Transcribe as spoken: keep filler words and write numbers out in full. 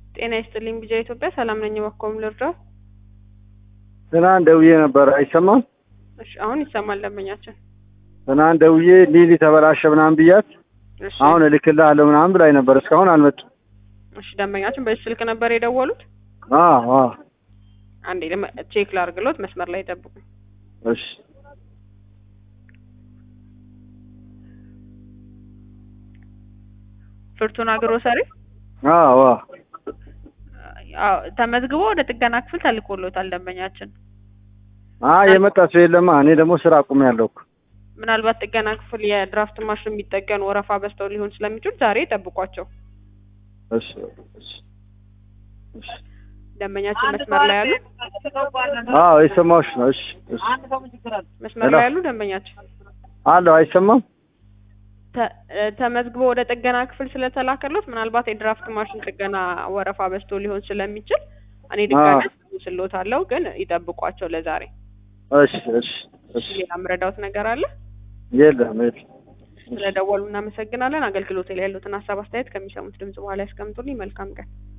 ጤና ይስጥልኝ ቢጃ ኢትዮጵያ ሰላም ነኝ ወኮም ልርዳው ትናንት ደውዬ ነበር አይሰማም እሺ አሁን ይሰማል ደንበኛችን ትናንት ደውዬ ሊሊ ተበላሸ ምናምን ብያት እሺ አሁን እልክልሃለሁ ምናምን ብላኝ ነበር እስካሁን አልመጡም እሺ ደንበኛችን በዚህ ስልክ ነበር የደወሉት አዎ አዎ አንዴ ቼክ ላድርግሎት መስመር ላይ ጠብቁ እሺ ፍርቱና ግሮሰሪ አዎ አዎ ተመዝግቦ ወደ ጥገና ክፍል ተልኮሎታል ደንበኛችን አይ የመጣ ሰው የለማ እኔ ደግሞ ስራ አቁሜያለሁ ምናልባት ጥገና ክፍል የድራፍት ማሽን የሚጠገን ወረፋ በስተው ሊሆን ስለሚችል ዛሬ ጠብቋቸው እሺ እሺ እሺ ደንበኛችን መስመር ላይ ያሉ አዎ ይሰማሽ ነው እሺ እሺ መስመር ላይ ያሉ ደንበኛችን አለው አይሰማም ተመዝግቦ ወደ ጥገና ክፍል ስለተላከሉት ምናልባት የድራፍት ማሽን ጥገና ወረፋ በስቶ ሊሆን ስለሚችል እኔ ድጋሚ ስለሎታለሁ ግን ይጠብቋቸው ለዛሬ እሺ እሺ እሺ ሌላ ምረዳውት ነገር አለ የለም የለም ስለደወሉ እናመሰግናለን አገልግሎት ላይ ያሉትን ሐሳብ አስተያየት ከሚሰሙት ድምጽ በኋላ ያስቀምጡልኝ መልካም ቀን